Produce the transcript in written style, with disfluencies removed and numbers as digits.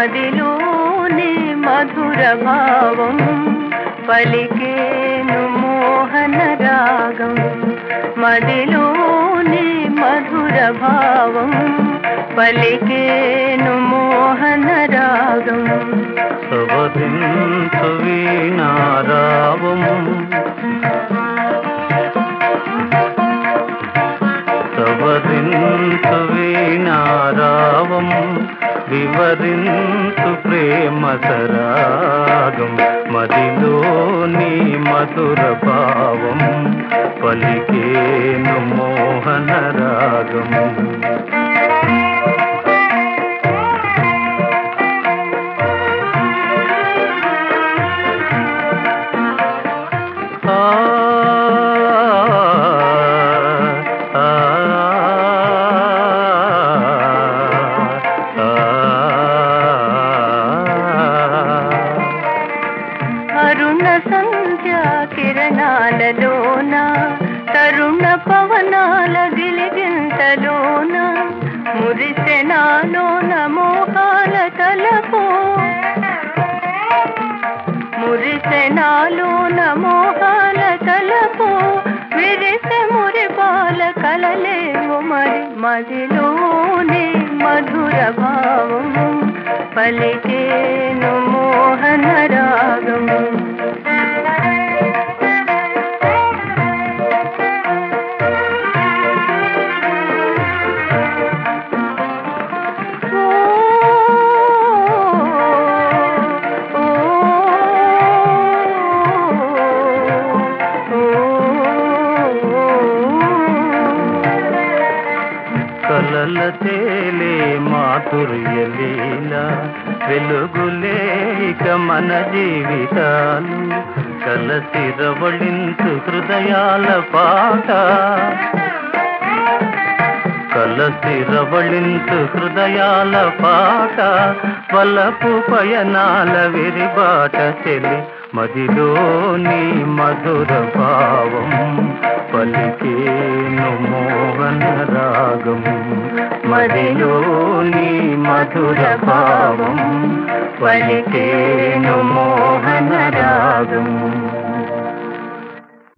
మదిలోని మధుర భావం పలికేను మోహన రాగం. మదిలోని మధుర భావం పలికేను మోహన రాగం. సవరించు వీణారావం సవరించు వీణారావం వివరించు ప్రేమ సరాగం. మదిలోని మధుర భావం పలికేను మోహన రాగం. అరుణ సంధ్యా కిరణాలలోన తరుణ పవనాల గిలిగింతలోన మురిసెనాలోన మోహాల తలపు. మురిసెనాలోన మోహాల తలపు విరిసె మురిపాల కలలేవు మరి. మదిలోని మధుర భావం పలికేను మోహన రాగం. కలల తేలే మాధుర్య లీల వెలుగులే ఇక మన జీవితాలు. కలసి రవళించు హృదయాల పాట కలసి రవళించు హృదయాల పాట. వలపు పయనాల విరిబాట చెలి మదిలోని మధుర భావం పలికేను మోహన రాగం. మదిలోని మధుర భావం పలికేను మోహన రాగం.